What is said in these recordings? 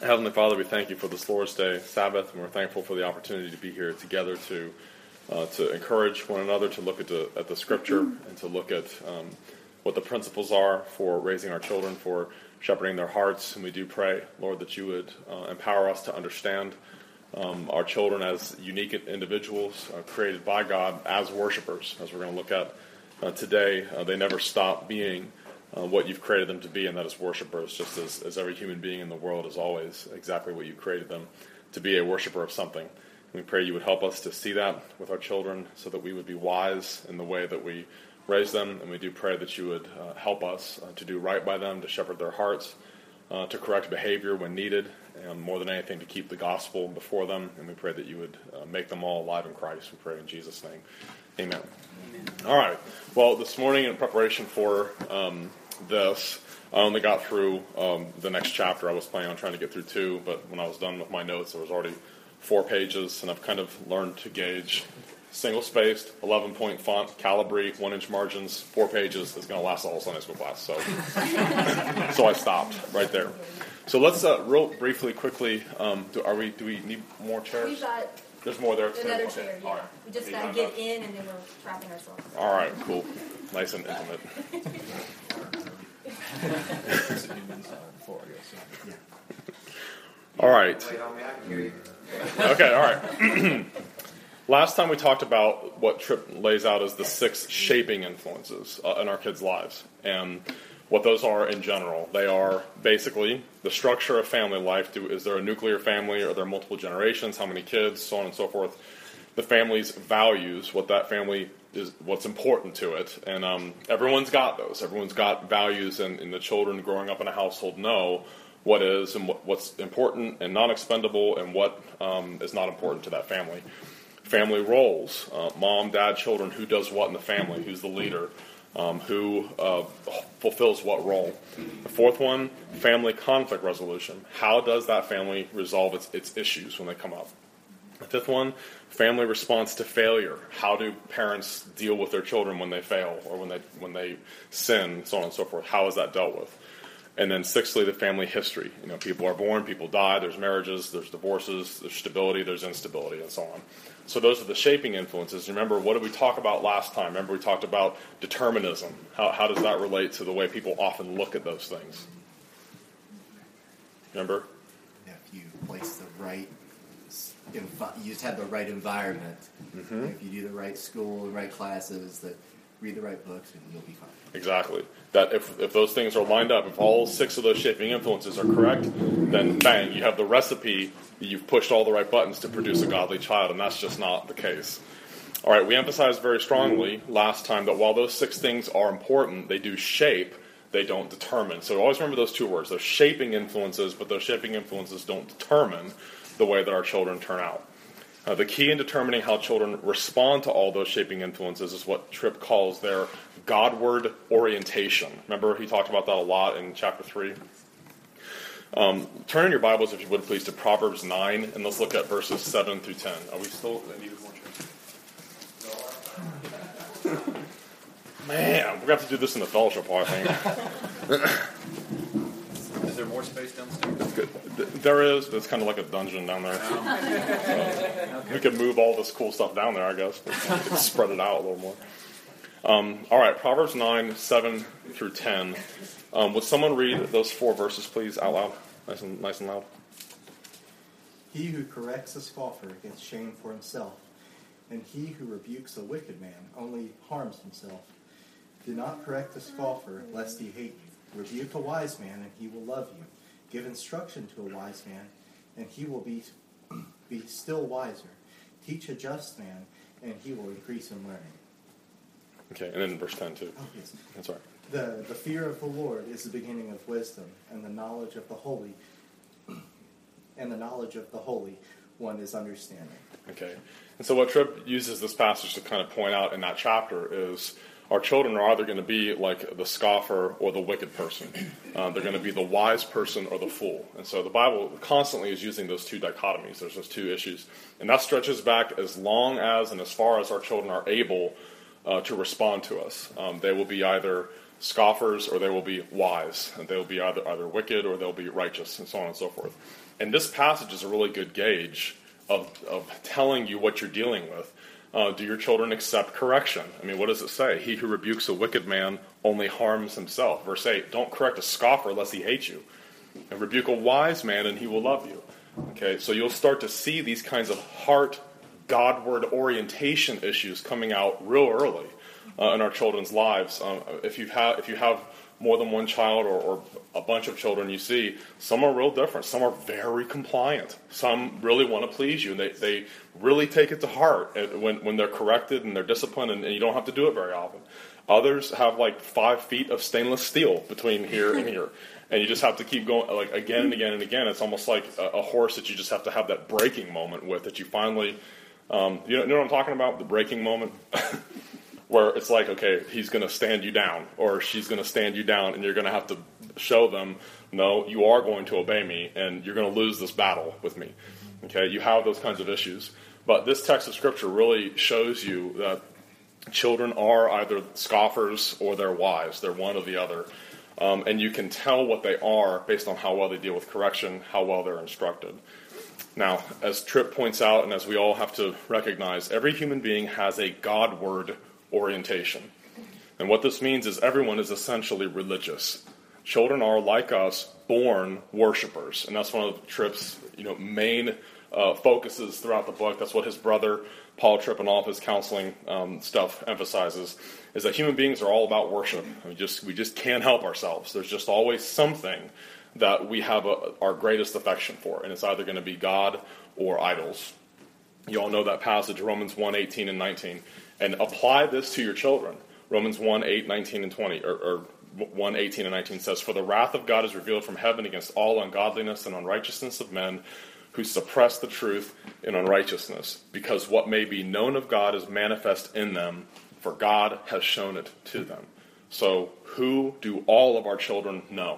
Heavenly Father, we thank you for this Lord's Day Sabbath, and we're thankful for the opportunity to be here together to encourage one another, to look at the Scripture, and to look at what the principles are for raising our children, for shepherding their hearts. And we do pray, Lord, that you would empower us to understand our children as unique individuals created by God as worshipers, as we're going to look at today. They never stop being what you've created them to be, and that is worshipers, just as every human being in the world is always exactly what you created them to be, a worshiper of something. And we pray you would help us to see that with our children so that we would be wise in the way that we raise them, and we do pray that you would help us to do right by them, to shepherd their hearts, to correct behavior when needed, and more than anything to keep the gospel before them, and we pray that you would make them all alive in Christ. We pray in Jesus' name. Amen. All right. Well, this morning in preparation for this, I only got through the next chapter. I was planning on trying to get through 2, but when I was done with my notes, there was already 4 pages, and I've kind of learned to gauge single-spaced, 11-point font, Calibri, 1-inch margins, 4 pages is going to last the whole Sunday school class. So, so I stopped right there. So let's real briefly, quickly. Do we need more chairs? We've got there's more there. Another chair. Okay. Yeah. All right. We just got to get in, and then we're trapping ourselves. All right. Cool. Nice and intimate. All right. Okay. All right. Last time we talked about what Tripp lays out as the 6 shaping influences in our kids' lives, and what those are in general. They are basically the structure of family life. Is there a nuclear family? Are there multiple generations? How many kids? So on and so forth. The family's values, what that family is, what's important to it. And everyone's got those. Everyone's got values, and the children growing up in a household know what is and what's important and non-expendable, and what is not important to that family. Family roles, mom, dad, children, who does what in the family, who's the leader, who fulfills what role. The 4th one, family conflict resolution. How does that family resolve its issues when they come up? The 5th one, family response to failure. How do parents deal with their children when they fail or when they sin, so on and so forth? How is that dealt with? And then 6thly, the family history. People are born, people die, there's marriages, there's divorces, there's stability, there's instability, and so on. So those are the shaping influences. Remember, what did we talk about last time? Remember, we talked about determinism. How does that relate to the way people often look at those things? Remember? If you place the right, you just have the right environment. Mm-hmm. If you do the right school, the right classes, that read the right books, and you'll be fine. Exactly. That if those things are lined up, if all 6 of those shaping influences are correct, then bang, you have the recipe. You've pushed all the right buttons to produce a godly child, and that's just not the case. All right, we emphasized very strongly last time that while those 6 things are important, they do shape, they don't determine. So always remember those 2 words. They're shaping influences, but those shaping influences don't determine the way that our children turn out. The key in determining how children respond to all those shaping influences is what Tripp calls their Godward orientation. Remember, he talked about that a lot in chapter 3. Turn in your Bibles, if you would, please, to Proverbs 9, and let's look at verses 7 through 10. Are we still needed more chairs? Man, we're going to have to do this in the fellowship hall, I think. Is there more space downstairs? There is, but it's kind of like a dungeon down there. We could move all this cool stuff down there, I guess, but spread it out a little more. All right, Proverbs 9, 7 through 10. Would someone read those 4 verses, please, out loud? Nice and loud. He who corrects a scoffer gets shame for himself, and he who rebukes a wicked man only harms himself. Do not correct a scoffer, lest he hate you. Rebuke a wise man, and he will love you. Give instruction to a wise man, and he will be still wiser. Teach a just man, and he will increase in learning. Okay, and then verse 10 too. Oh, yes. That's right. The fear of the Lord is the beginning of wisdom, and the knowledge of the holy one is understanding. Okay, and so what Tripp uses this passage to kind of point out in that chapter is our children are either going to be like the scoffer or the wicked person. They're going to be the wise person or the fool. And so the Bible constantly is using those 2 dichotomies. There's those 2 issues. And that stretches back as long as and as far as our children are able to respond to us. They will be either scoffers or they will be wise, and they will be either wicked or they'll be righteous, and so on and so forth. And this passage is a really good gauge of telling you what you're dealing with. Do your children accept correction? I mean, what does it say? He who rebukes a wicked man only harms himself. Verse 8, don't correct a scoffer lest he hate you. And rebuke a wise man and he will love you. Okay, so you'll start to see these kinds of heart, Godward orientation issues coming out real early in our children's lives. If you have more than one child or a bunch of children, you see some are real different. Some are very compliant. Some really want to please you, and they really take it to heart when they're corrected and they're disciplined, and you don't have to do it very often. Others have like 5 feet of stainless steel between here and here, and you just have to keep going like again and again and again. It's almost like a horse that you just have to have that breaking moment with, that you finally, you know what I'm talking about, the breaking moment? Where it's like, okay, he's going to stand you down, or she's going to stand you down, and you're going to have to show them, no, you are going to obey me, and you're going to lose this battle with me. Okay, you have those kinds of issues. But this text of Scripture really shows you that children are either scoffers or they're wise. They're one or the other. And you can tell what they are based on how well they deal with correction, how well they're instructed. Now, as Tripp points out, and as we all have to recognize, every human being has a Godward orientation. And what this means is everyone is essentially religious. Children are, like us, born worshipers. And that's one of Tripp's main focuses throughout the book. That's what his brother, Paul Tripp, and all of his counseling stuff emphasizes, is that human beings are all about worship. We just can't help ourselves. There's just always something that we have our greatest affection for, and it's either going to be God or idols. You all know that passage, Romans 1:18 and 19. And apply this to your children. Romans 1:8, 19, and 20, or 1:18 and 19 says, for the wrath of God is revealed from heaven against all ungodliness and unrighteousness of men who suppress the truth in unrighteousness, because what may be known of God is manifest in them, for God has shown it to them. So who do all of our children know?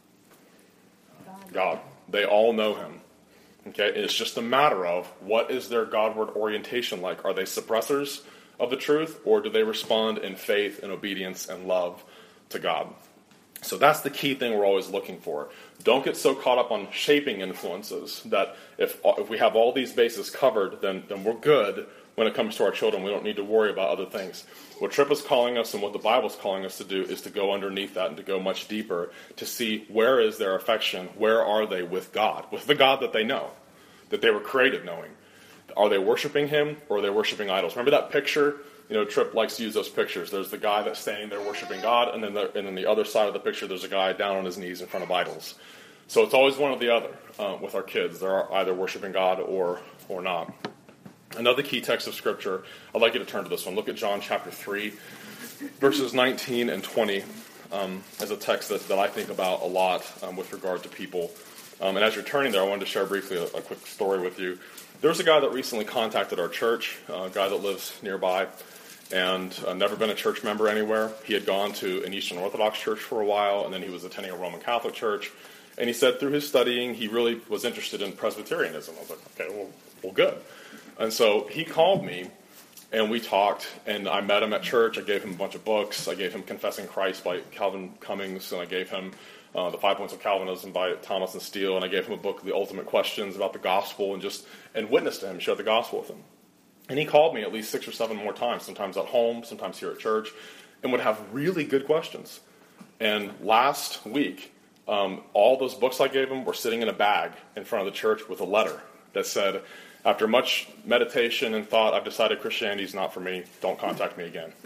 God. They all know him. Okay, it's just a matter of what is their Godward orientation like. Are they suppressors of the truth, or do they respond in faith and obedience and love to God? So that's the key thing we're always looking for. Don't get so caught up on shaping influences that if we have all these bases covered, then we're good when it comes to our children. We don't need to worry about other things. What Tripp is calling us and what the Bible is calling us to do is to go underneath that and to go much deeper to see where is their affection, where are they with God, with the God that they know, that they were created knowing. Are they worshiping him, or are they worshiping idols? Remember that picture? Tripp likes to use those pictures. There's the guy that's standing there worshiping God, and then the other side of the picture, there's a guy down on his knees in front of idols. So it's always one or the other with our kids. They're either worshiping God or not. Another key text of Scripture, I'd like you to turn to this one. Look at John chapter 3, verses 19 and 20 as a text that I think about a lot with regard to people. And as you're turning there, I wanted to share briefly a quick story with you. There was a guy that recently contacted our church, a guy that lives nearby, and never been a church member anywhere. He had gone to an Eastern Orthodox church for a while, and then he was attending a Roman Catholic church. And he said through his studying, he really was interested in Presbyterianism. I was like, okay, well, good. And so he called me, and we talked, and I met him at church. I gave him a bunch of books. I gave him Confessing Christ by Calvin Cummings, and I gave him The 5 Points of Calvinism by Thomas and Steele, and I gave him a book, The Ultimate Questions, about the gospel, and witnessed to him, shared the gospel with him. And he called me at least 6 or 7 more times, sometimes at home, sometimes here at church, and would have really good questions. And last week, all those books I gave him were sitting in a bag in front of the church with a letter that said, after much meditation and thought, I've decided Christianity is not for me. Don't contact me again.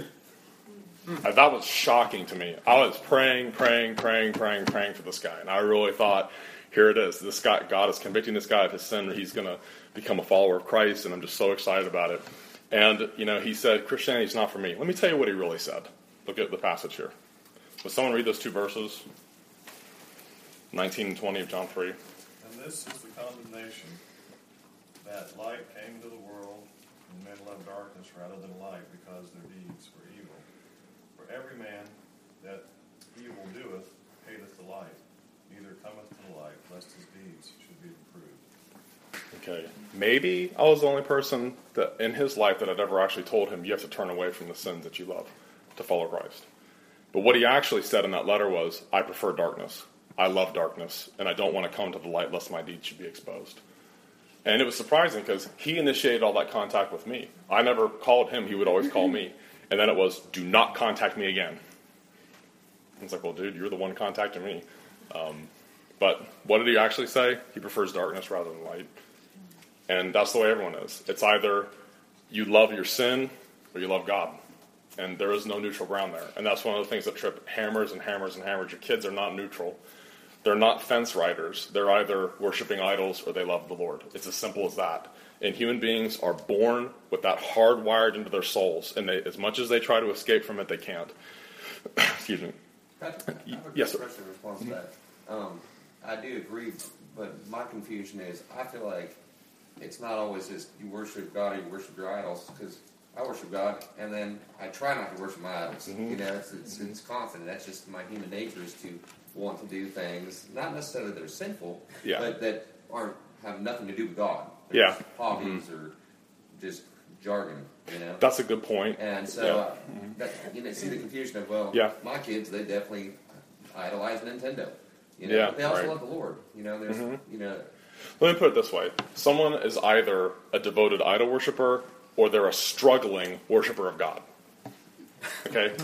And that was shocking to me. I was praying for this guy. And I really thought, here it is. This guy, God is convicting this guy of his sin. He's going to become a follower of Christ, and I'm just so excited about it. And, he said, Christianity is not for me. Let me tell you what he really said. Look at the passage here. Would someone read those 2 verses? 19 and 20 of John 3. And this is the condemnation, that light came into the world, and men loved darkness rather than light, because their deeds were evil. For every man that evil doeth hateth the light, neither cometh to the light, lest his deeds should be reproved. Okay, maybe I was the only person that in his life that had ever actually told him, you have to turn away from the sins that you love to follow Christ. But what he actually said in that letter was, I prefer darkness. I love darkness, and I don't want to come to the light lest my deeds should be exposed. And it was surprising because he initiated all that contact with me. I never called him. He would always call me. And then it was, do not contact me again. It's like, well, dude, you're the one contacting me. But what did he actually say? He prefers darkness rather than light. And that's the way everyone is. It's either you love your sin or you love God. And there is no neutral ground there. And that's one of the things that Tripp hammers and hammers and hammers. Your kids are not neutral. They're not fence riders. They're either worshiping idols or they love the Lord. It's as simple as that. And human beings are born with that hardwired into their souls. And they, as much as they try to escape from it, they can't. Excuse me. Patrick, I have a Yes, sir. question in response to that. I do agree, but my confusion is I feel like it's not always just you worship God or you worship your idols, because I worship God and then I try not to worship my idols. You know, it's constant. That's just my human nature is to want to do things, not necessarily that are sinful, but that have nothing to do with God. They're just hobbies or just jargon. You know, that's a good point. And so see the confusion of my kids, they definitely idolize Nintendo. You know, but they also love the Lord. You know, there's you know. Let me put it this way: someone is either a devoted idol worshiper or they're a struggling worshiper of God. Okay,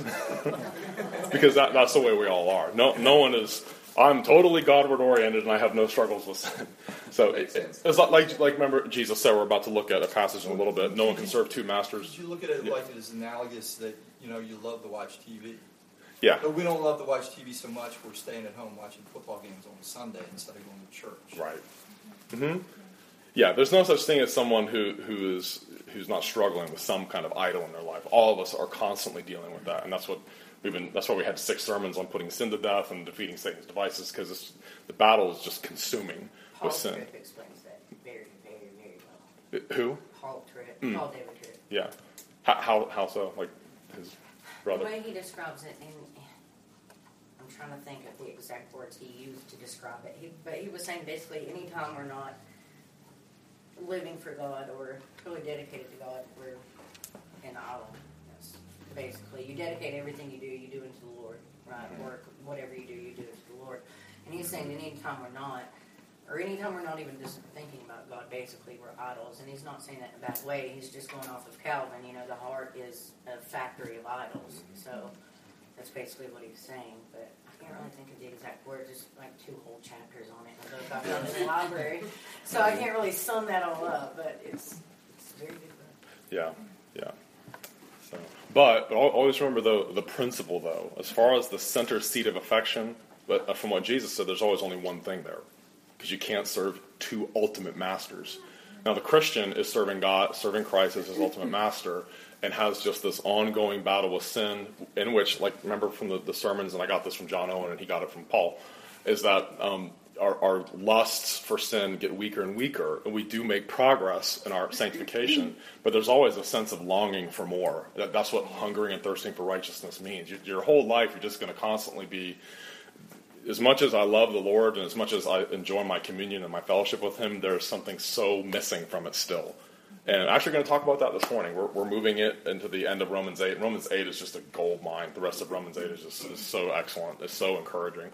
because that's the way we all are. No one is. I'm totally Godward oriented and I have no struggles with sin. So it's like remember Jesus said, we're about to look at a passage in a little bit. No one can serve two masters. Did you look at it like it is analogous that you love to watch TV? Yeah. But we don't love to watch TV so much. We're staying at home watching football games on Sunday instead of going to church. Right. Mm-hmm. Yeah. There's no such thing as someone who's not struggling with some kind of idol in their life. All of us are constantly dealing with that, and that's what that's why we had 6 sermons on putting sin to death and defeating Satan's devices, because the battle is just consuming with sin. Paul Tripp explains that very, very, very well. Who? Paul Tripp. Paul David Tripp. Yeah. How so? Like his brother? The way he describes it, and I'm trying to think of the exact words he used to describe it. But he was saying basically anytime we're not living for God or totally dedicated to God, we're an idol. Basically, you dedicate everything you do into the Lord, right? Work, whatever you do into the Lord. And he's saying that anytime we're not, or anytime we're not even just thinking about God, basically we're idols. And he's not saying that in a bad way. He's just going off of Calvin. The heart is a factory of idols. So that's basically what he's saying. But I can't really think of the exact words. There's like 2 whole chapters on it in the book I found in the library. So I can't really sum that all up. But it's a very good book. Yeah. So, but always remember the principle though, as far as the center seat of affection. But from what Jesus said, there's always only one thing there, because you can't serve 2 ultimate masters. Now the Christian is serving God, serving Christ as his ultimate master, and has just this ongoing battle with sin, in which, like, remember from the sermons, and I got this from John Owen, and he got it from Paul, is that our lusts for sin get weaker and weaker, and we do make progress in our sanctification, but there's always a sense of longing for more. That's what hungering and thirsting for righteousness means. Your whole life, you're just going to constantly be, as much as I love the Lord and as much as I enjoy my communion and my fellowship with him, there's something so missing from it still. And I'm actually going to talk about that this morning. We're moving it into the end of Romans 8. Romans 8 is just a gold mine. The rest of Romans 8 is so excellent. It's so encouraging.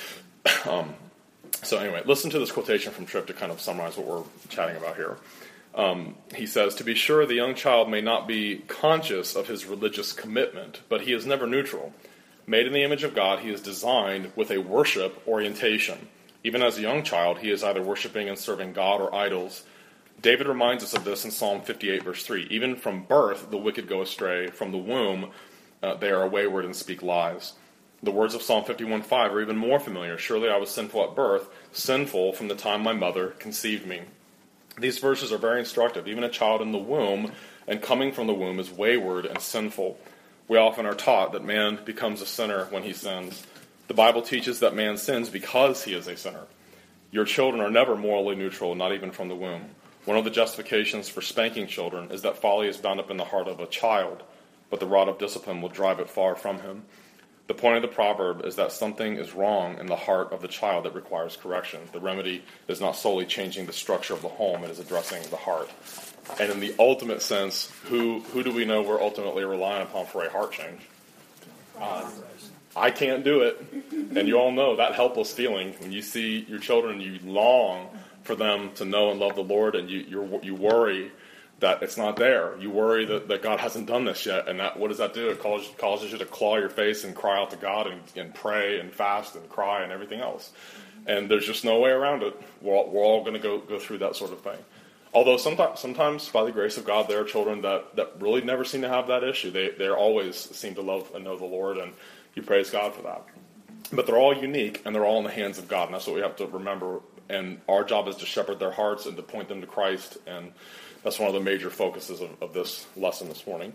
So anyway, listen to this quotation from Tripp to kind of summarize what we're chatting about here. He says, "To be sure, the young child may not be conscious of his religious commitment, but he is never neutral. Made in the image of God, he is designed with a worship orientation. Even as a young child, he is either worshiping and serving God or idols. David reminds us of this in Psalm 58, verse 3. Even from birth, the wicked go astray. From the womb, they are wayward and speak lies." The words of Psalm 51:5 are even more familiar. "Surely I was sinful at birth, sinful from the time my mother conceived me." These verses are very instructive. Even a child in the womb and coming from the womb is wayward and sinful. We often are taught that man becomes a sinner when he sins. The Bible teaches that man sins because he is a sinner. Your children are never morally neutral, not even from the womb. One of the justifications for spanking children is that folly is bound up in the heart of a child, but the rod of discipline will drive it far from him. The point of the proverb is that something is wrong in the heart of the child that requires correction. The remedy is not solely changing the structure of the home, it is addressing the heart. And in the ultimate sense, who do we know we're ultimately relying upon for a heart change? I can't do it. And you all know that helpless feeling when you see your children, you long for them to know and love the Lord, and you worry that it's not there. You worry that God hasn't done this yet, and what does that do? It causes you to claw your face and cry out to God and pray and fast and cry and everything else. And there's just no way around it. We're all going to go through that sort of thing. Although sometimes, by the grace of God, there are children that really never seem to have that issue. They always seem to love and know the Lord, and you praise God for that. But they're all unique, and they're all in the hands of God, and that's what we have to remember. And our job is to shepherd their hearts and to point them to Christ, and that's one of the major focuses of this lesson this morning.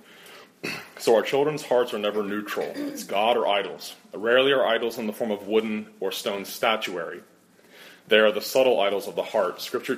So our children's hearts are never neutral. It's God or idols. Rarely are idols in the form of wooden or stone statuary. They are the subtle idols of the heart. Scripture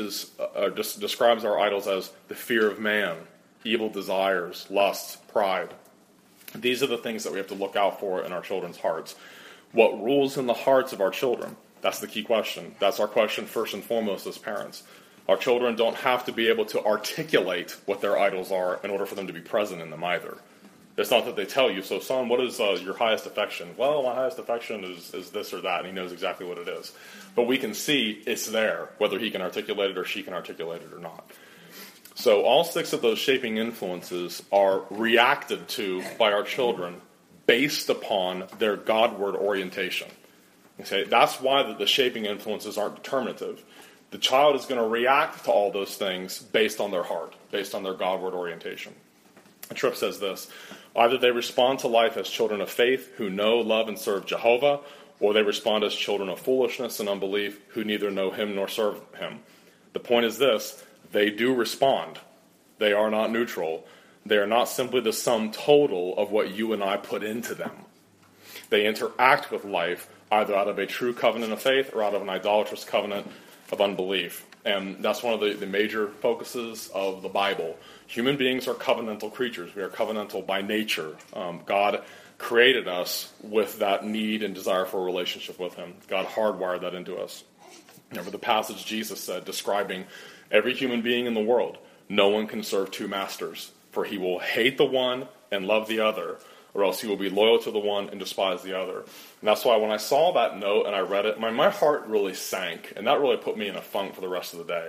describes our idols as the fear of man, evil desires, lust, pride. These are the things that we have to look out for in our children's hearts. What rules in the hearts of our children? That's the key question. That's our question first and foremost as parents. Our children don't have to be able to articulate what their idols are in order for them to be present in them either. It's not that they tell you, so son, what is your highest affection? Well, my highest affection is this or that, and he knows exactly what it is. But we can see it's there, whether he can articulate it or she can articulate it or not. So all 6 of those shaping influences are reacted to by our children based upon their Godward orientation. Okay? That's why the shaping influences aren't determinative. The child is going to react to all those things based on their heart, based on their Godward orientation. Tripp says this: either they respond to life as children of faith who know, love, and serve Jehovah, or they respond as children of foolishness and unbelief who neither know him nor serve him. The point is this: they do respond. They are not neutral. They are not simply the sum total of what you and I put into them. They interact with life either out of a true covenant of faith or out of an idolatrous covenant of unbelief. And that's one of the major focuses of the Bible. Human beings are covenantal creatures. We are covenantal by nature. God created us with that need and desire for a relationship with him. God hardwired that into us. Remember the passage Jesus said describing every human being in the world: no one can serve 2 masters, for he will hate the one and love the other, or else he will be loyal to the one and despise the other. And that's why when I saw that note and I read it, my heart really sank, and that really put me in a funk for the rest of the day.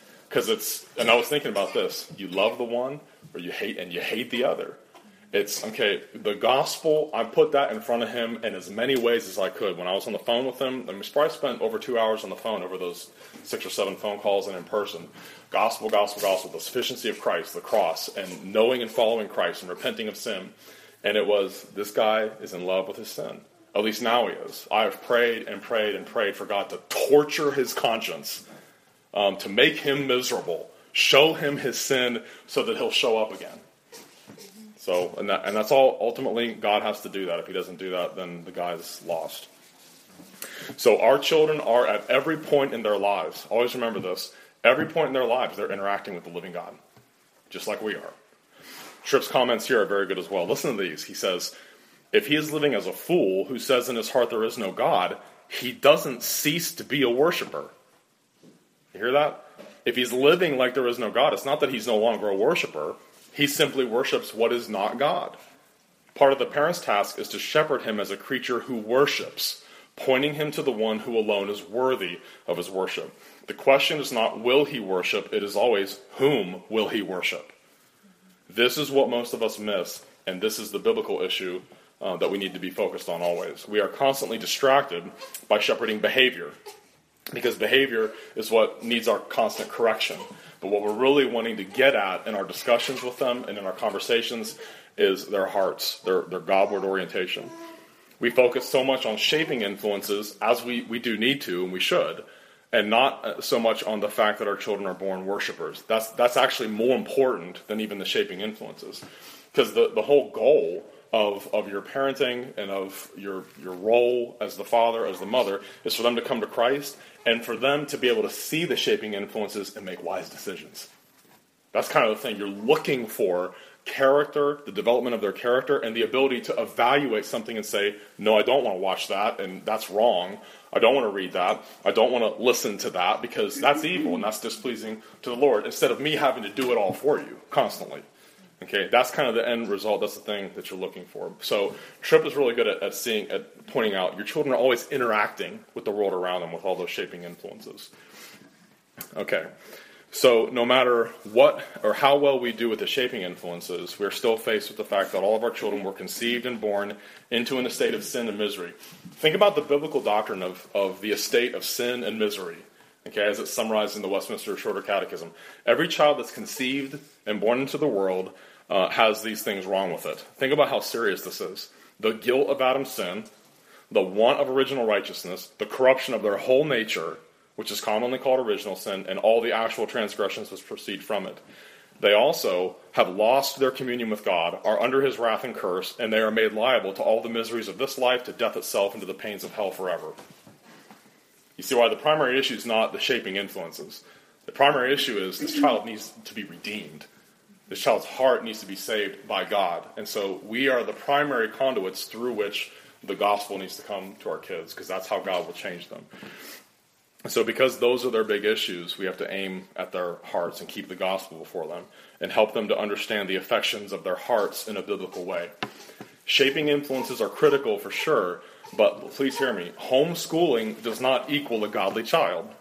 And I was thinking about this: you love the one, or you hate the other. It's, okay, the gospel, I put that in front of him in as many ways as I could. When I was on the phone with him, I probably spent over 2 hours on the phone over those 6 or 7 phone calls and in person. Gospel, gospel, gospel, the sufficiency of Christ, the cross, and knowing and following Christ and repenting of sin. And it was, this guy is in love with his sin. At least now he is. I have prayed and prayed and prayed for God to torture his conscience, to make him miserable, show him his sin so that he'll show up again. So, and that's all, ultimately, God has to do that. If he doesn't do that, then the guy's lost. So our children are at every point in their lives, always remember this, every point in their lives they're interacting with the living God, just like we are. Tripp's comments here are very good as well. Listen to these. He says, if he is living as a fool who says in his heart there is no God, he doesn't cease to be a worshiper. You hear that? If he's living like there is no God, it's not that he's no longer a worshiper. He simply worships what is not God. Part of the parent's task is to shepherd him as a creature who worships, pointing him to the one who alone is worthy of his worship. The question is not will he worship, it is always whom will he worship. This is what most of us miss, and this is the biblical issue that we need to be focused on always. We are constantly distracted by shepherding behavior, because behavior is what needs our constant correction. But what we're really wanting to get at in our discussions with them and in our conversations is their hearts, their Godward orientation. We focus so much on shaping influences, as we do need to, and we should, and not so much on the fact that our children are born worshipers. That's actually more important than even the shaping influences. Because the whole goal of your parenting and of your role as the father, as the mother, is for them to come to Christ and for them to be able to see the shaping influences and make wise decisions. That's kind of the thing. You're looking for character, the development of their character, and the ability to evaluate something and say, no, I don't want to watch that, and that's wrong. I don't want to read that. I don't want to listen to that, because that's evil and that's displeasing to the Lord, instead of me having to do it all for you constantly. Okay, that's kind of the end result. That's the thing that you're looking for. So Tripp is really good at pointing out your children are always interacting with the world around them with all those shaping influences. Okay, so no matter what or how well we do with the shaping influences, we're still faced with the fact that all of our children were conceived and born into an estate of sin and misery. Think about the biblical doctrine of the estate of sin and misery. Okay, as it's summarized in the Westminster Shorter Catechism. Every child that's conceived and born into the world has these things wrong with it. Think about how serious this is. The guilt of Adam's sin, the want of original righteousness, the corruption of their whole nature, which is commonly called original sin, and all the actual transgressions which proceed from it. They also have lost their communion with God, are under his wrath and curse, and they are made liable to all the miseries of this life, to death itself, and to the pains of hell forever. You see why the primary issue is not the shaping influences. The primary issue is this child needs to be redeemed. This child's heart needs to be saved by God. And so we are the primary conduits through which the gospel needs to come to our kids, because that's how God will change them. So because those are their big issues, we have to aim at their hearts and keep the gospel before them and help them to understand the affections of their hearts in a biblical way. Shaping influences are critical for sure, but please hear me, homeschooling does not equal a godly child.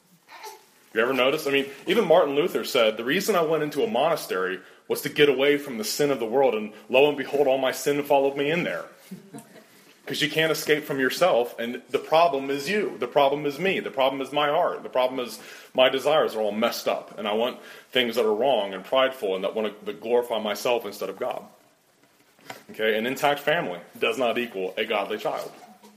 You ever notice? I mean, even Martin Luther said, the reason I went into a monastery was to get away from the sin of the world, and lo and behold, all my sin followed me in there. Because you can't escape from yourself, and the problem is you. The problem is me. The problem is my heart. The problem is my desires are all messed up, and I want things that are wrong and prideful and that want to glorify myself instead of God. Okay, an intact family does not equal a godly child.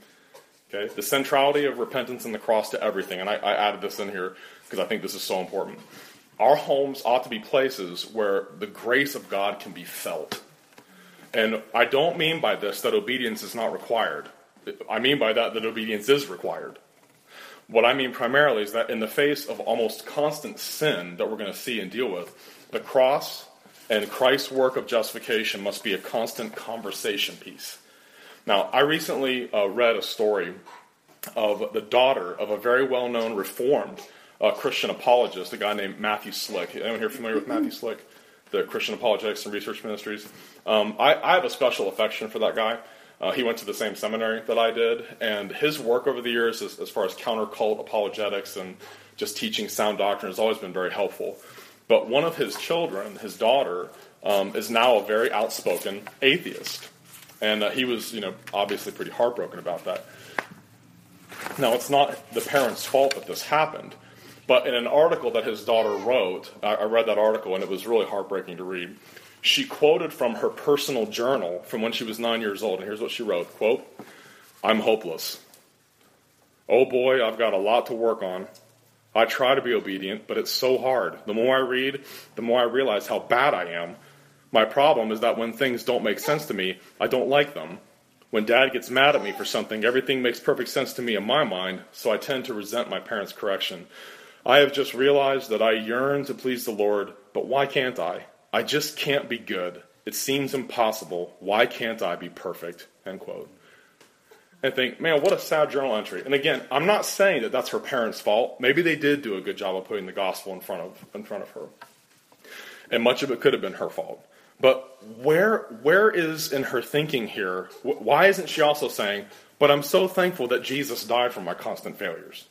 Okay, the centrality of repentance and the cross to everything, and I added this in here because I think this is so important. Our homes ought to be places where the grace of God can be felt. And I don't mean by this that obedience is not required. I mean by that obedience is required. What I mean primarily is that in the face of almost constant sin that we're going to see and deal with, the cross and Christ's work of justification must be a constant conversation piece. Now, I recently read a story of the daughter of a very well-known Reformed Christian apologist, a guy named Matthew Slick. Anyone here familiar with Matthew Slick? The Christian Apologetics and Research Ministries. I have a special affection for that guy. He went to the same seminary that I did, and his work over the years as far as counter-cult apologetics and just teaching sound doctrine has always been very helpful. But one of his children, his daughter, is now a very outspoken atheist. And he was, obviously pretty heartbroken about that. Now, it's not the parents' fault that this happened. But in an article that his daughter wrote, I read that article and it was really heartbreaking to read. She quoted from her personal journal from when she was 9 years old, and here's what she wrote, quote, "I'm hopeless. Oh boy, I've got a lot to work on. I try to be obedient, but it's so hard. The more I read, the more I realize how bad I am. My problem is that when things don't make sense to me, I don't like them. When Dad gets mad at me for something, everything makes perfect sense to me in my mind, so I tend to resent my parents' correction. I have just realized that I yearn to please the Lord, but why can't I? I just can't be good. It seems impossible. Why can't I be perfect?" End quote. And think, man, what a sad journal entry. And again, I'm not saying that that's her parents' fault. Maybe they did do a good job of putting the gospel in front of her. And much of it could have been her fault. But where is in her thinking here, why isn't she also saying, but I'm so thankful that Jesus died for my constant failures?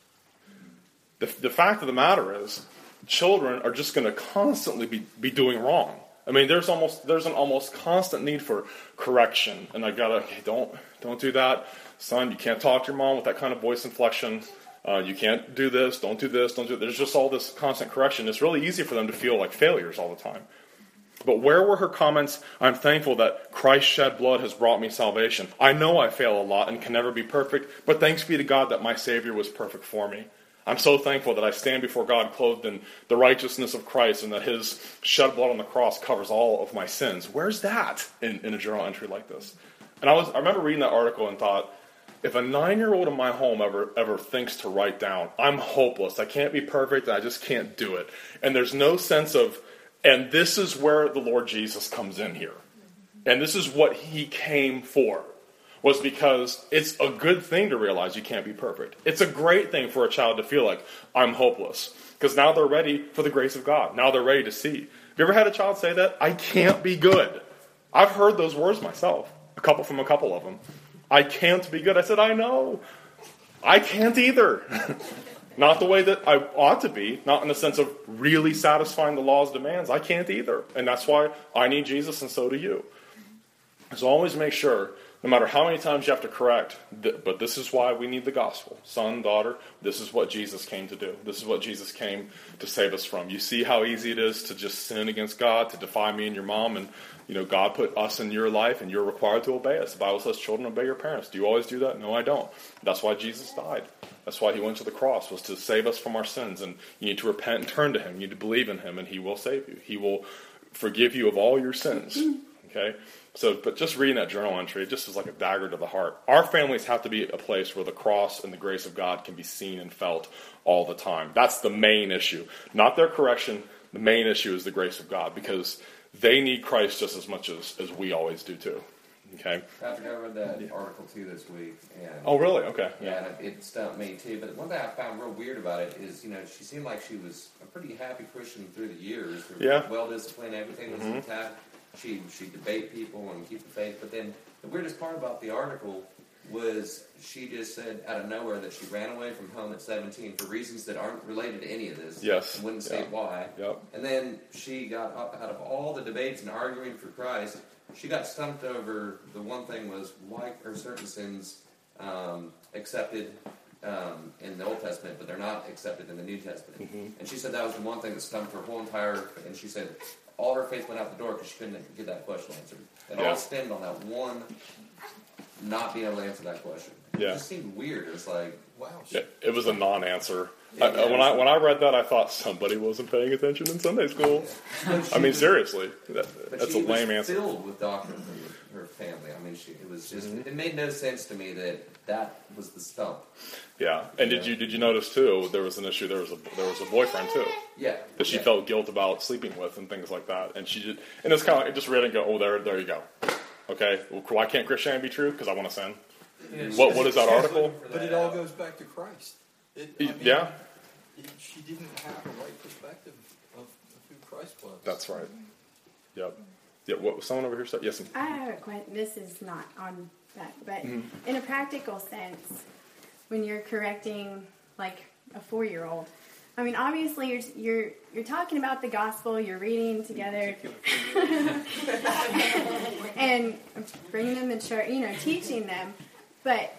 The fact of the matter is, children are just going to constantly be doing wrong. I mean, there's an almost constant need for correction. And I gotta, hey, don't do that. Son, you can't talk to your mom with that kind of voice inflection. You can't do this, don't do this, don't do that. There's just all this constant correction. It's really easy for them to feel like failures all the time. But where were her comments, I'm thankful that Christ's shed blood has brought me salvation. I know I fail a lot and can never be perfect, but thanks be to God that my Savior was perfect for me. I'm so thankful that I stand before God clothed in the righteousness of Christ and that his shed blood on the cross covers all of my sins. Where's that in a journal entry like this? And I remember reading that article and thought, if a 9-year-old in my home ever thinks to write down, I'm hopeless, I can't be perfect, and I just can't do it, and there's no sense of, and this is where the Lord Jesus comes in here, and this is what he came for, was because it's a good thing to realize you can't be perfect. It's a great thing for a child to feel like, I'm hopeless. Because now they're ready for the grace of God. Now they're ready to see. Have you ever had a child say that? I can't be good. I've heard those words myself. A couple of them. I can't be good. I said, I know. I can't either. Not the way that I ought to be. Not in the sense of really satisfying the law's demands. I can't either. And that's why I need Jesus, and so do you. So always make sure, no matter how many times you have to correct, but this is why we need the gospel. Son, daughter, this is what Jesus came to do. This is what Jesus came to save us from. You see how easy it is to just sin against God, to defy me and your mom, and God put us in your life, and you're required to obey us. The Bible says, children, obey your parents. Do you always do that? No, I don't. That's why Jesus died. That's why he went to the cross, was to save us from our sins. And you need to repent and turn to him. You need to believe in him, and he will save you. He will forgive you of all your sins. Okay? So, but just reading that journal entry, it just is like a dagger to the heart. Our families have to be a place where the cross and the grace of God can be seen and felt all the time. That's the main issue. Not their correction. The main issue is the grace of God, because they need Christ just as much as we always do too. Okay? Patrick, I read that article too this week. And oh, really? Okay. Yeah, and it stumped me too. But one thing I found real weird about it is, she seemed like she was a pretty happy Christian through the years. Well disciplined, everything was intact. She'd debate people and keep the faith. But then the weirdest part about the article was she just said out of nowhere that she ran away from home at 17 for reasons that aren't related to any of this. Yes. And wouldn't say why. Yep. And then she got up out of all the debates and arguing for Christ, she got stumped over the one thing was why are certain sins accepted in the Old Testament, but they're not accepted in the New Testament. Mm-hmm. And she said that was the one thing that stumped her whole entire, and she said all her faith went out the door because she couldn't get that question answered. It all stemmed on that one not being able to answer that question. It just seemed weird. It was like, wow. It was a non-answer. When I read that, I thought somebody wasn't paying attention in Sunday school. I mean, seriously, that's a lame answer. Filled with doctrine from her family. I mean, it was just it made no sense to me that was the stump. Yeah, and did you notice too? There was an issue. There was a boyfriend too. Yeah, that she felt guilt about sleeping with and things like that. And she did, and it's kind of like, it just read and go, oh, there you go. Okay, well, why can't Christianity be true? Because I want to sin. What is that article? But it all goes back to Christ. She didn't have a right perspective of who Christ was. That's right. Yep. Yeah. What was someone over here said? Yes. I have a question. This is not on that, but in a practical sense, when you're correcting like a 4-year-old, I mean, obviously you're talking about the gospel, you're reading together, and bringing them to church, teaching them. But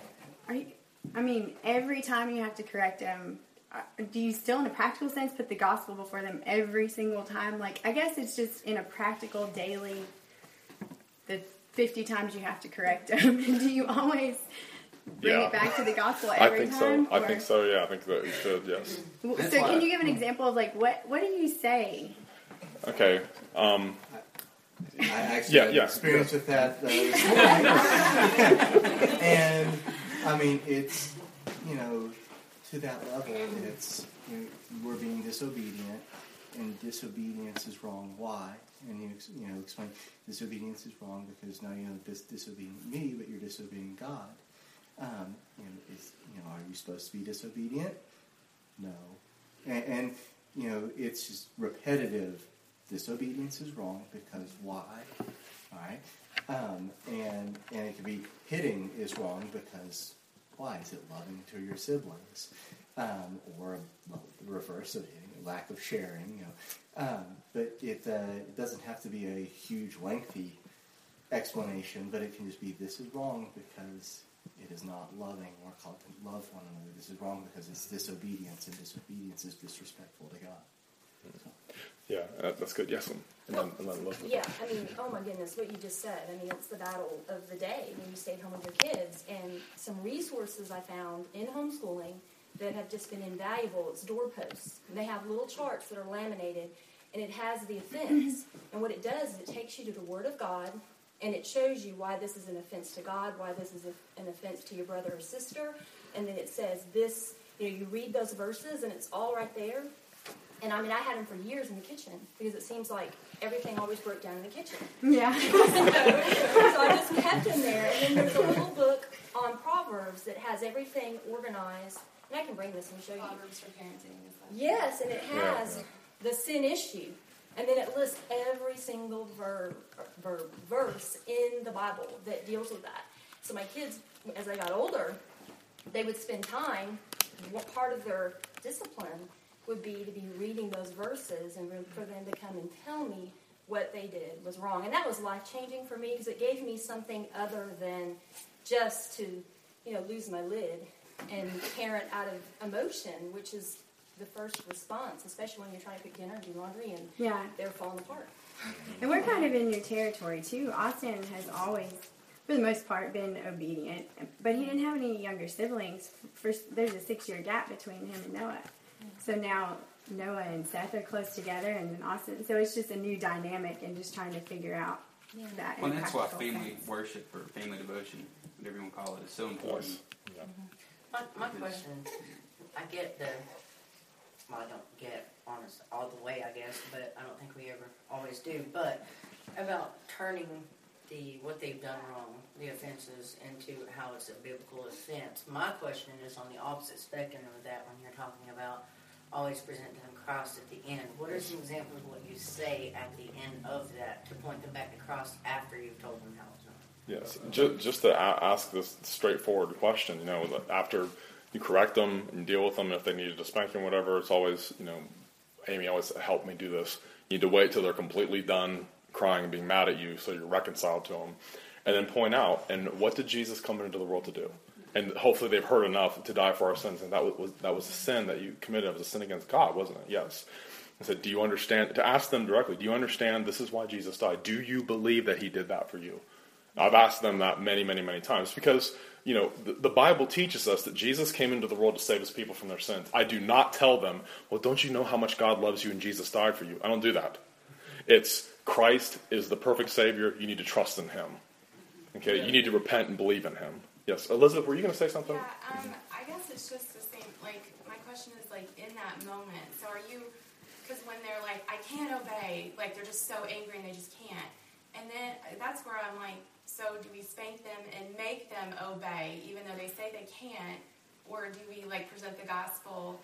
every time you have to correct them, do you still, in a practical sense, put the gospel before them every single time? Like, I guess it's just in a practical daily, the 50 times you have to correct them. Do you always bring it back to the gospel every time? I think so, yeah. I think that you should, yes. So can you give an example of, like, what do you say? Okay. I actually had experience with that this morning. And, I mean, it's, to that level, it's, we're being disobedient, and disobedience is wrong. Why? And you explain, disobedience is wrong because now you're not disobeying me, but you're disobeying God. Are you supposed to be disobedient? No. And it's just repetitive. Disobedience is wrong because why? All right. And it could be hitting is wrong because why? Is it loving to your siblings? Or the reverse of hitting, lack of sharing. But it doesn't have to be a huge, lengthy explanation, but it can just be, this is wrong because it is not loving or called to love one another. This is wrong because it's disobedience, and disobedience is disrespectful to God. So. Yeah, that's good. Yes, and then Elizabeth. Yeah, oh my goodness, what you just said. It's the battle of the day when you stay home with your kids. And some resources I found in homeschooling that have just been invaluable. It's doorposts. And they have little charts that are laminated, and it has the offense. And what it does is it takes you to the Word of God, and it shows you why this is an offense to God, why this is an offense to your brother or sister. And then it says this, you read those verses, and it's all right there. And I had them for years in the kitchen because it seems like everything always broke down in the kitchen. Yeah. So I just kept them there. And then there's a little book on Proverbs that has everything organized and I can bring this and show you. Proverbs for parenting. Yes, and it has the sin issue. And then it lists every single verse in the Bible that deals with that. So my kids, as I got older, they would spend time, what part of their discipline would be to be reading those verses and for them to come and tell me what they did was wrong. And that was life-changing for me because it gave me something other than just to, lose my lid and parent out of emotion, which is the first response, especially when you're trying to cook dinner and do laundry and they're falling apart. And we're kind of in new territory, too. Austin has always, for the most part, been obedient, but he didn't have any younger siblings. There's a 6-year gap between him and Noah. So now Noah and Seth are close together, and then Austin. So it's just a new dynamic and just trying to figure out that. Well, that's why family worship or family devotion, whatever you want to call it, is so important. Yeah. My question, I get I don't get honest all the way, I guess, but I don't think we ever always do. But about turning what they've done wrong, the offenses, into how it's a biblical offense. My question is on the opposite spectrum of that when you're talking about always present them Christ at the end. What are some examples of what you say at the end of that to point them back to Christ after you've told them how it's done? Yes, just to ask this straightforward question, after you correct them and deal with them, if they needed a spanking, whatever, it's always, Amy always helped me do this. You need to wait till they're completely done crying and being mad at you so you're reconciled to them. And then point out, and what did Jesus come into the world to do? And hopefully they've heard enough to die for our sins. And that was a sin that you committed. It was a sin against God, wasn't it? Yes. I said, do you understand? To ask them directly, do you understand this is why Jesus died? Do you believe that he did that for you? I've asked them that many, many, many times because, the Bible teaches us that Jesus came into the world to save his people from their sins. I do not tell them, well, don't you know how much God loves you and Jesus died for you? I don't do that. It's Christ is the perfect Savior. You need to trust in him. Okay? You need to repent and believe in him. Yes. Elizabeth, were you going to say something? Yeah, I guess it's just the same, my question is, in that moment, so are you, because when they're like, I can't obey, they're just so angry and they just can't, and then that's where I'm like, so do we spank them and make them obey, even though they say they can't, or do we, present the gospel?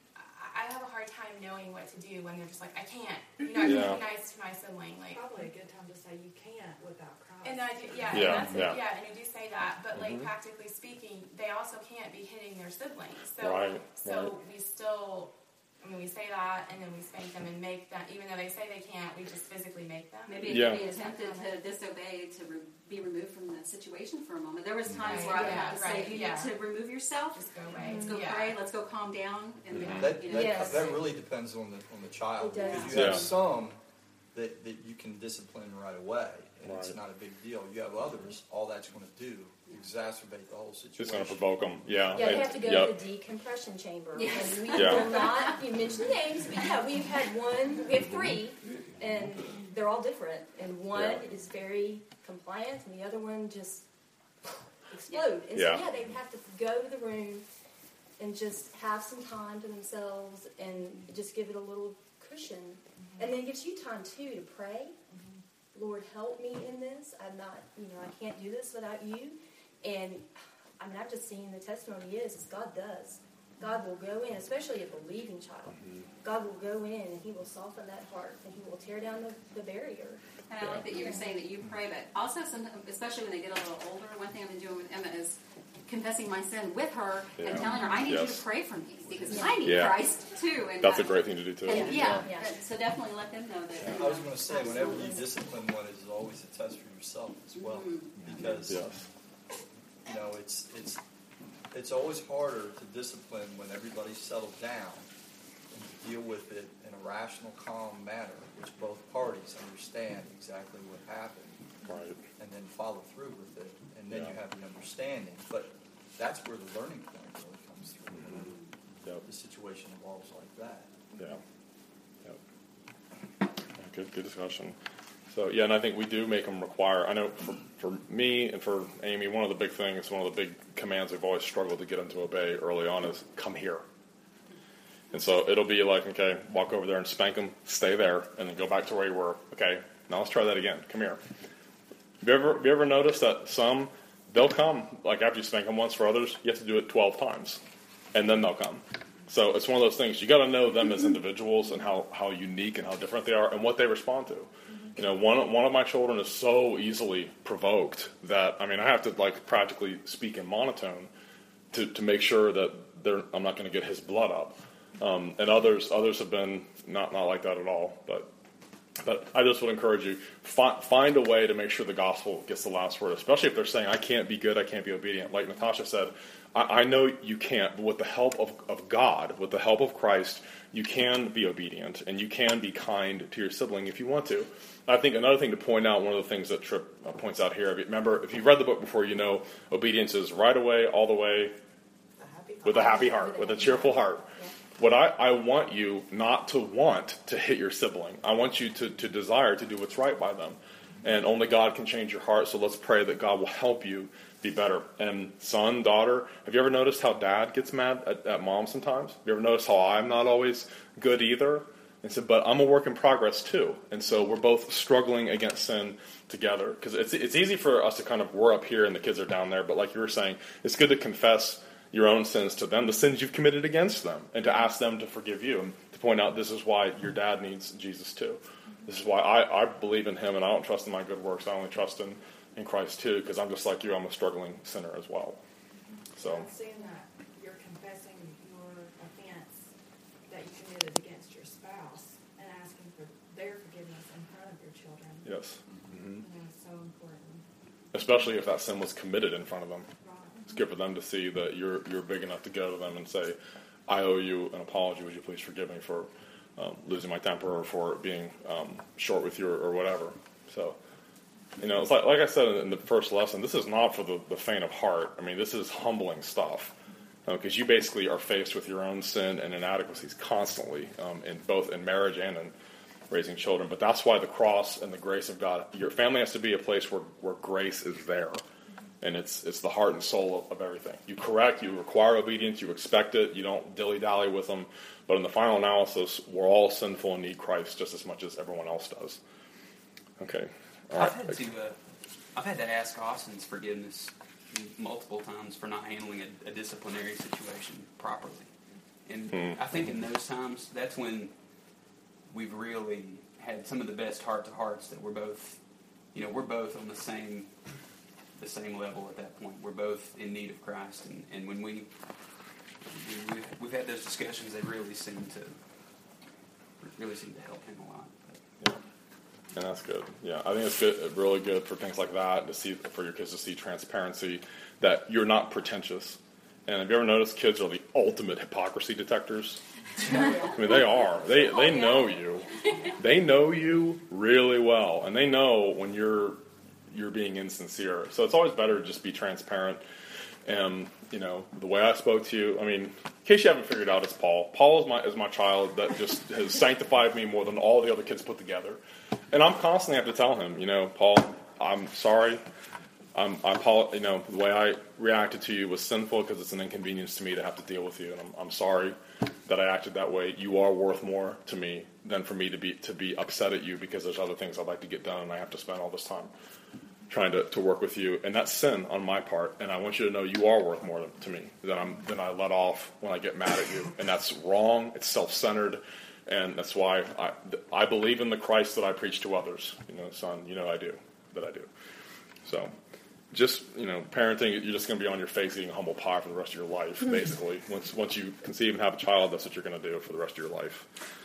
I have a hard time knowing what to do when they're just like, I can't. I can't be nice to my sibling. Probably a good time to say you can't without Christ. And I do, and you do say that, but practically speaking, they also can't be hitting their siblings. So we still, we say that, and then we spank them and make them, even though they say they can't, we just physically make them. Maybe it could be attempted to disobey, to be removed from the situation for a moment. There was times where I would have to say, you need to remove yourself. Just go away. Let's go pray. Let's go calm down. And that really depends on the child. Because you have some that you can discipline right away, and it's not a big deal. You have others, all that's going to do exacerbate the whole situation. It's going to provoke them. Yeah, they have to go to the decompression chamber. Yes. And we will not, you mentioned names, but we've had we have 3, and they're all different. And one is very compliant, and the other one just explode. And so, they have to go to the room and just have some time to themselves and just give it a little cushion. And then it gives you time, too, to pray. Lord, help me in this. I'm not, I can't do this without you. And, I've just seen the testimony is God does. God will go in, especially a believing child. God will go in and he will soften that heart and he will tear down the barrier. And I like that you were saying that you pray, but also, especially when they get a little older, one thing I've been doing with Emma is confessing my sin with her and telling her, I need you to pray for me because I need Christ too. And that's a great thing to do too. And so definitely let them know that. I was going to say, whenever you discipline one, it's always a test for yourself as well, because it's always harder to discipline when everybody's settled down and to deal with it in a rational, calm manner, which both parties understand exactly what happened, and then follow through with it, and then you have the understanding. But that's where the learning point really comes through. The situation evolves like that. Good discussion. So, and I think we do make them require, I know for me and for Amy, one of the big things, one of the big commands we've always struggled to get them to obey early on is come here. And so it'll be like, okay, walk over there and spank them, stay there, and then go back to where you were. Okay, now let's try that again. Come here. Have you ever noticed that some, they'll come, like after you spank them once, for others, you have to do it 12 times. and then they'll come. So it's one of those things. You got to know them as individuals and how unique and how different they are and what they respond to. You know, one of my children is so easily provoked that, I mean, I have to like practically speak in monotone to make sure that I'm not going to get his blood up. And others have been not like that at all. But I just would encourage you, find a way to make sure the gospel gets the last word, especially if they're saying, I can't be good, I can't be obedient. Like Natasha said, I know you can't, but with the help of God, with the help of Christ, you can be obedient, and you can be kind to your sibling if you want to. I think another thing to point out, one of the things that Tripp points out here, remember, if you've read the book before, you know obedience is right away, all the way, with a happy heart, with a cheerful heart. What I want you not to want to hit your sibling. I want you to desire to do what's right by them. And only God can change your heart, so let's pray that God will help you be better. And son, daughter, have you ever noticed how dad gets mad at mom sometimes? Have you ever noticed how I'm not always good either? And so, but I'm a work in progress too. And so we're both struggling against sin together. Because it's easy for us to kind of, we're up here and the kids are down there. But like you were saying, it's good to confess your own sins to them, the sins you've committed against them, and to ask them to forgive you, and to point out this is why your dad needs Jesus too. This is why I believe in him, and I don't trust in my good works. I only trust in Christ too, because I'm just like you. I'm a struggling sinner as well. So I'm seeing that you're confessing your offense that you committed against your spouse and asking for their forgiveness in front of your children. Yes. Mm-hmm. That's so important. Especially if that sin was committed in front of them. It's good for them to see that you're big enough to go to them and say, I owe you an apology. Would you please forgive me for losing my temper or for being short with you or whatever. So, you know, it's like I said in the first lesson, this is not for the faint of heart. I mean, this is humbling stuff. Because you basically are faced with your own sin and inadequacies constantly, in marriage and in raising children. But that's why the cross and the grace of God, your family has to be a place where grace is there. And it's the heart and soul of everything. You correct, you require obedience, you expect it, you don't dilly-dally with them. But in the final analysis, we're all sinful and need Christ just as much as everyone else does. Okay. All right. I've had to ask Austin's forgiveness multiple times for not handling a disciplinary situation properly. And I think in those times, that's when we've really had some of the best heart-to-hearts that we're both on the same level at that point. We're both in need of Christ, and when we've had those discussions, they really seem to help him a lot. Yeah, and that's good. Yeah, I think it's good, really good for things like that for your kids to see transparency, that you're not pretentious. And have you ever noticed kids are the ultimate hypocrisy detectors? I mean, they are. They know you. They know you really well, and they know when you're being insincere. So it's always better to just be transparent. And, you know, the way I spoke to you, I mean, in case you haven't figured out, it's Paul. Paul is my child that just has sanctified me more than all the other kids put together. And I'm constantly have to tell him, you know, Paul, I'm sorry. You know, the way I reacted to you was sinful because it's an inconvenience to me to have to deal with you. And I'm sorry that I acted that way. You are worth more to me than for me to be upset at you because there's other things I'd like to get done and I have to spend all this time trying to work with you, and that's sin on my part. And I want you to know you are worth more to me than I let off when I get mad at you, and that's wrong. It's self-centered, and that's why I believe in the Christ that I preach to others. You know, son, you know I do. So, just parenting, you're just going to be on your face eating humble pie for the rest of your life. Basically, once you conceive and have a child, that's what you're going to do for the rest of your life.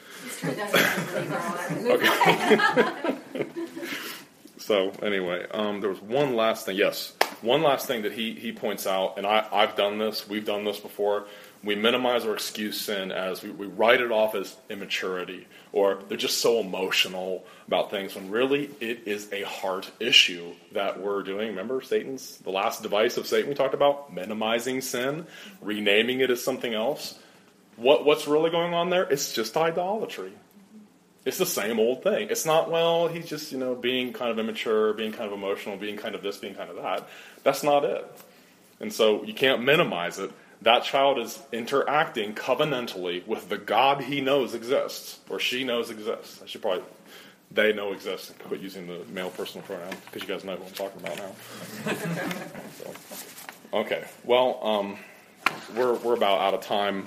Okay. So anyway, there was one last thing. Yes, one last thing that he points out, and I've done this. We've done this before. We minimize or excuse sin as we write it off as immaturity, or they're just so emotional about things, when really it is a heart issue that we're doing. Remember the last device of Satan we talked about? Minimizing sin, renaming it as something else. What's really going on there? It's just idolatry. It's the same old thing. It's not, well, he's just, being kind of immature, being kind of emotional, being kind of this, being kind of that. That's not it. And so you can't minimize it. That child is interacting covenantally with the God he knows exists, or she knows exists. They know exists, and quit using the male personal pronoun, because you guys know who I'm talking about now. So, okay. Well, we're about out of time.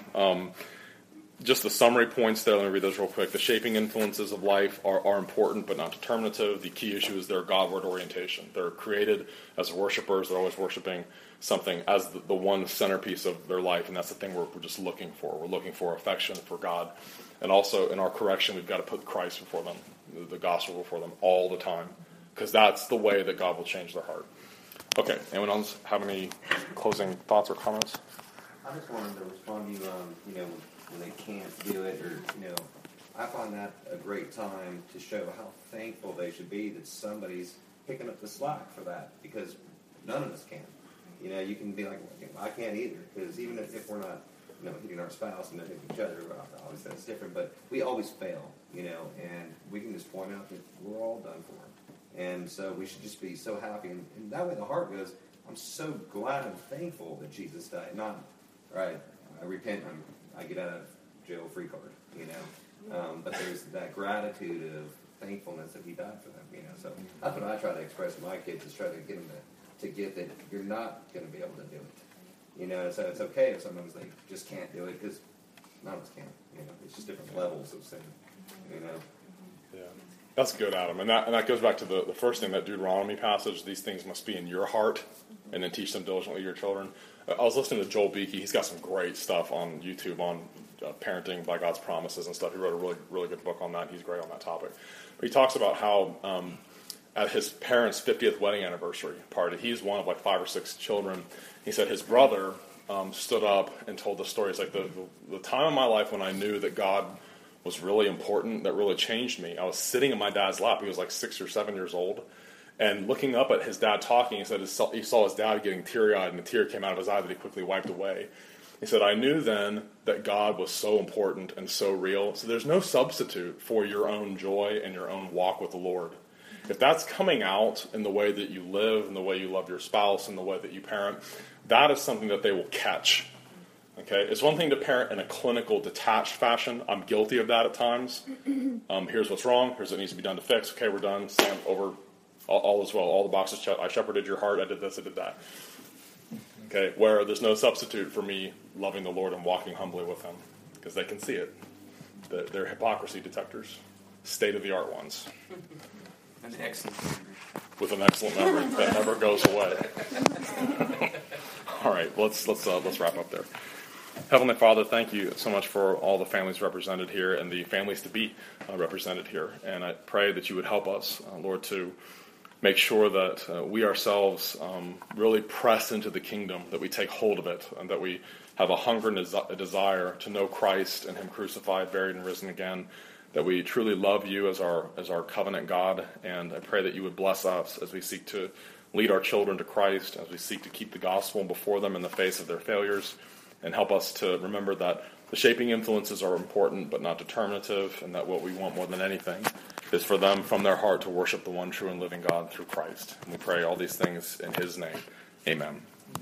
Just the summary points there, let me read those real quick. The shaping influences of life are important but not determinative. The key issue is their Godward orientation. They're created as worshipers. They're always worshiping something as the one centerpiece of their life, and that's the thing we're just looking for. We're looking for affection for God. And also, in our correction, we've got to put Christ before them, the gospel before them all the time, because that's the way that God will change their heart. Okay, anyone else have any closing thoughts or comments? I just wanted to respond to you, when they can't do it, or, I find that a great time to show how thankful they should be that somebody's picking up the slack for that, because none of us can. You can be like, well, I can't either, because even if we're not, hitting our spouse and hitting each other, obviously that's different, but we always fail, and we can just point out that we're all done for. And so we should just be so happy, and that way the heart goes, I'm so glad and thankful that Jesus died. Not, right, I repent, I get out of jail free card, but there's that gratitude of thankfulness that he died for them, So that's what I try to express to my kids, is try to get them to get that you're not going to be able to do it. So it's okay if sometimes they just can't do it, because none of us can. It's just different levels of sin. Yeah, that's good, Adam, and that goes back to the first thing, that Deuteronomy passage. These things must be in your heart, and then teach them diligently to your children. I was listening to Joel Beakey. He's got some great stuff on YouTube on parenting by God's promises and stuff. He wrote a really, really good book on that. He's great on that topic. But he talks about how at his parents' 50th wedding anniversary party, he's one of like 5 or 6 children. He said his brother stood up and told the story. It's like the time of my life when I knew that God was really important, that really changed me. I was sitting in my dad's lap. He was like 6 or 7 years old. And looking up at his dad talking, he said he saw his dad getting teary-eyed, and a tear came out of his eye that he quickly wiped away. He said, I knew then that God was so important and so real. So there's no substitute for your own joy and your own walk with the Lord. If that's coming out in the way that you live, in the way you love your spouse, in the way that you parent, that is something that they will catch. Okay, it's one thing to parent in a clinical, detached fashion. I'm guilty of that at times. Here's what's wrong. Here's what needs to be done to fix. Okay, we're done. Stand over. All is well. All the boxes checked. I shepherded your heart. I did this. I did that. Okay, where there's no substitute for me loving the Lord and walking humbly with Him, because they can see it. They're hypocrisy detectors, state-of-the-art ones. An excellent memory. With an excellent memory that never goes away. All right, let's wrap up there. Heavenly Father, thank you so much for all the families represented here and the families to be represented here. And I pray that you would help us, Lord, to make sure that we ourselves really press into the kingdom, that we take hold of it, and that we have a hunger and a desire to know Christ and Him crucified, buried, and risen again, that we truly love you as our covenant God. And I pray that you would bless us as we seek to lead our children to Christ, as we seek to keep the gospel before them in the face of their failures, and help us to remember that the shaping influences are important but not determinative, and that what we want more than anything is for them from their heart to worship the one true and living God through Christ. And we pray all these things in His name. Amen.